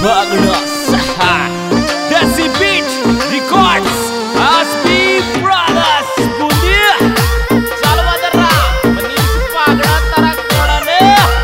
Bagnos. Desi Beat Records. Aspi Brothers. Bunyi. Salwadara. Menipu pagna tarak kodane.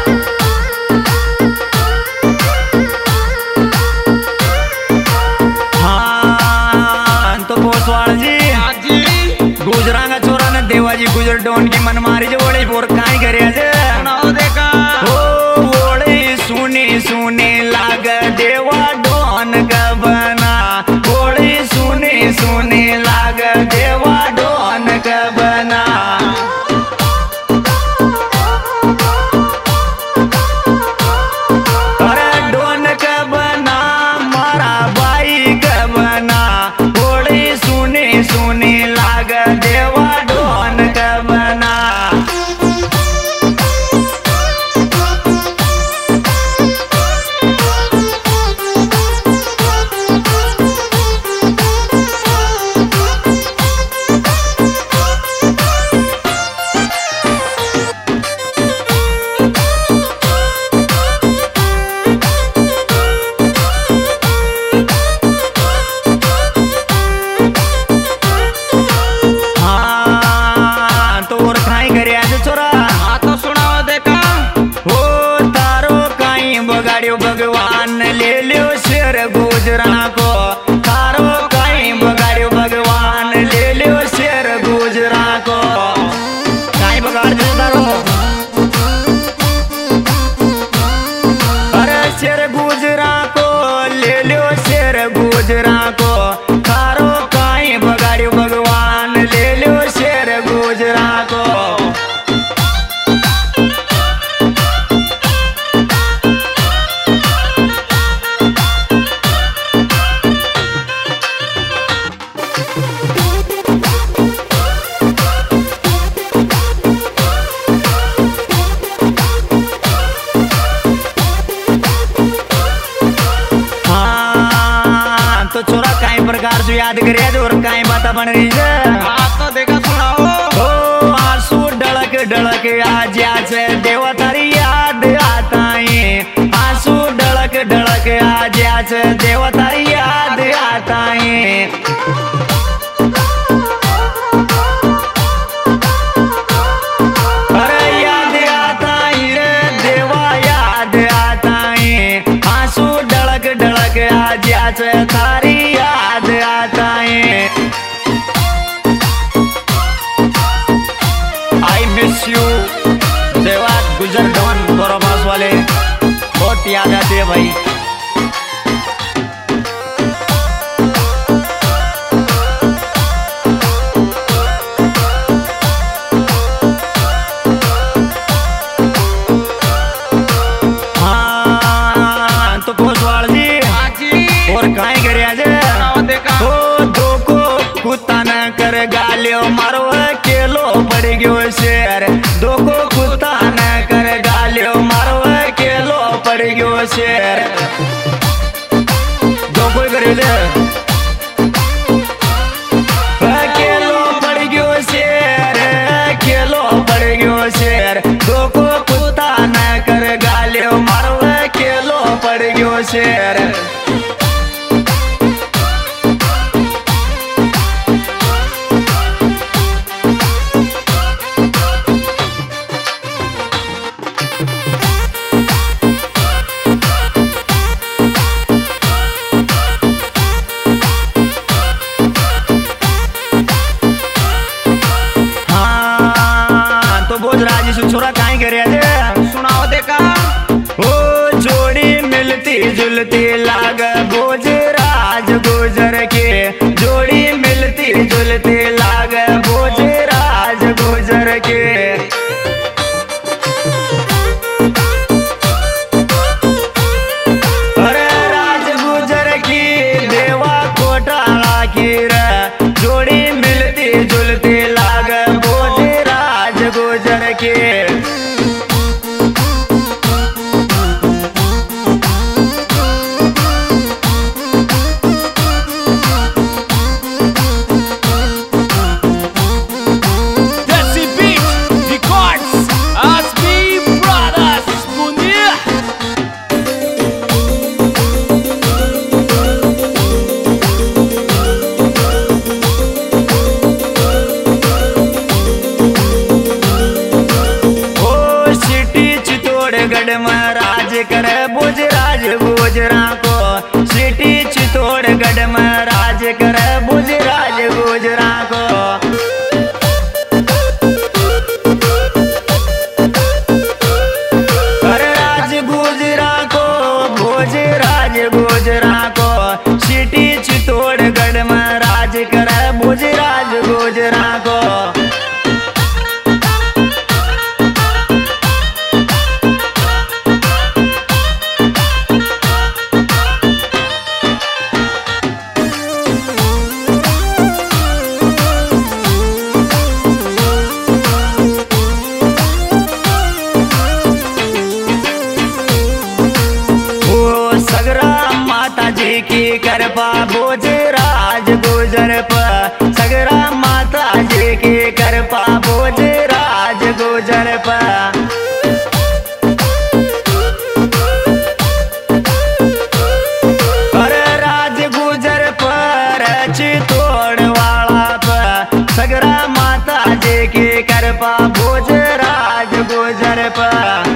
हाँ तो पोसवाल जी गुजरांगा चोरा ने देवाजी गुजर डोन की मनमारी जो बड़े बोर काई करे जे देखा ओ ओड़े सुनी सुनी लाग देवा डोन का बना ओड़े सुनी सुनी लाग देवा डोन का बना अरे डोन का बना मारा भाई का बना ओड़े सुनी सुनी लाग देवा डोन का बना हाँ तो और खाई करे आज छोरा हाँ तो सुनाओ देखा हो तारो काई बगाड़ियो भगवान ले लियो शेर गुजरा को तारो काई बगाड़ियो भगवान ले लियो शेर गुजरा को काई बगाड़ दे तारो अरे शेर गुजरा को ले लियो शेर गुजरा को तारो काई बगाड़ियो भगवान ले लियो शेर गुजरा को हाँ तो छोरा काई प्रकार से याद करे जो और काई बात बन रही है हाँ तो देखा सुनाओ ओ आंसू ढलक ढलक आज आज देवा तारी याद आता है आंसू ढलक ढलक आज आज देवा तारी याद आता है अरे याद आता है देवा याद आता है आंसू ढलक ढलक आज आज तारी याद आता है आई मिस यू देवा गुजर डॉन बोराबास वाले बहुत याद आती है भाई हाँ तो पोसवाल जी हाँ जी और काहे करे आज सुनाओ देखा ओ धोको कुत्ता न कर गालियो मारो अकेलो पड़ गयो शेर धोको कुत्ता न कर गालियो मारो अकेलो पड़ गयो शेर धोको करे ले अकेलो पड़ गयो शेर अकेलो पड़ गयो शेर धोको कुत्ता न कर गालियो मारो अकेलो पड़ गयो शेर हाँ तो बोझ राजी से छोरा काहे करे जे सुनाओ देखा ओ जोड़ी मिलती जुलती लाग बोझ राज गुजर के जोड़ी मिलती जुलती लाग बोझ राज गुजर के अरे राज गुजर की देवा कोटाला की रे जोड़ी मिलती जुलती लाग बोझ राज गुजर के चित्तौड़गढ़ में राज करे बुजराज गुजरा को। सिटी चित्तौड़गढ़ में राज करे बुजराज गुजरा को। राज गुजरा को भोजराज गुजरा को। सिटी चित्तौड़गढ़ में राज करे बुजराज गुजरा को। की कृपा भोजराज गुजर पर। सगरा माता जी की कृपा भोजराज गुजर पर। राज गुजर पर चित्तौड़ वाला पर। सगरा माता जी की कृपा भोजराज गुजर पर।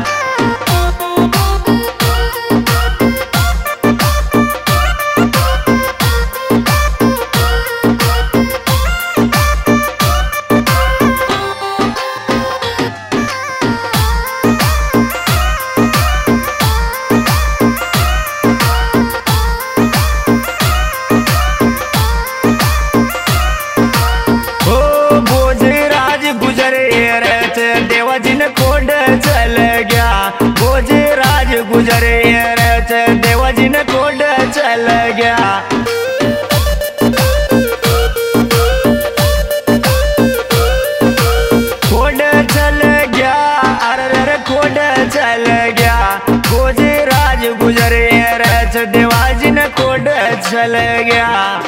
कोड चल गया भोजराज गुजरे देवाजी ने कोड चल गया। कोड चल गया अरे कोड चल गया भोजराज गुजरे देवाजी ने कोड चल गया।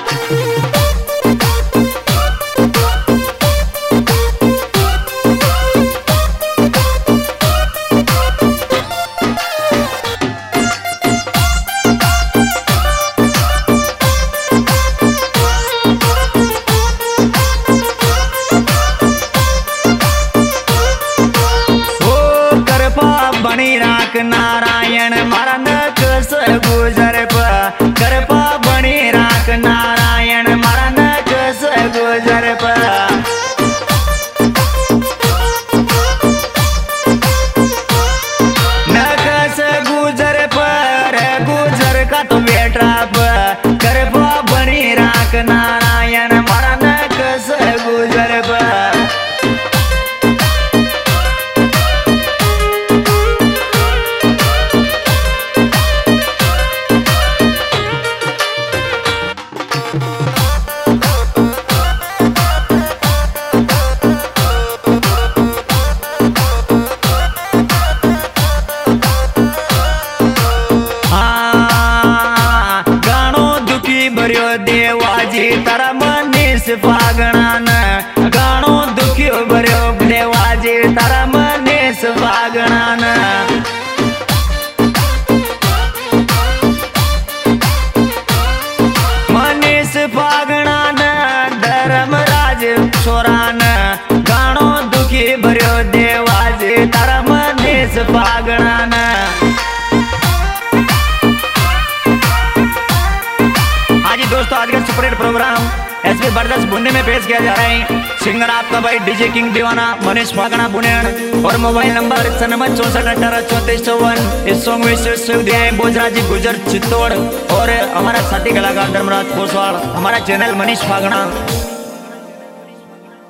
बनी राख नारायण मारा नकस गुजर पर। कृपा बनी राख नारायण मारा नकस गुजर पर। नकस गुजर पर गुजर का तो बेटा पर। कृपा बनी राख नारायण मारा नकस गुजर पर। देवाजी तारा मनीष फागणा न गाणो दुखियो भर्यो देवाजी तारा मनीष फागणा न। मनीष फागणा न धर्मराज छोरा न गाणो दुखी भर्यो देवाजी तारा मनीष फागणा न। दोस्तों आज का सुपरहिट प्रोग्राम एसपी बरदस्त बुंदे में पेश किया जा रहा है। सिंगर आपका भाई डीजे किंग दीवाना मनीष फागणा बुनेन और मोबाइल नंबर 9464183454। इस सॉन्ग में शिव दिया है भोजराज गुजर चित्तौड़ और हमारा साथी कलाकार धर्मराज कोसवाल। हमारा चैनल मनीष फागणा।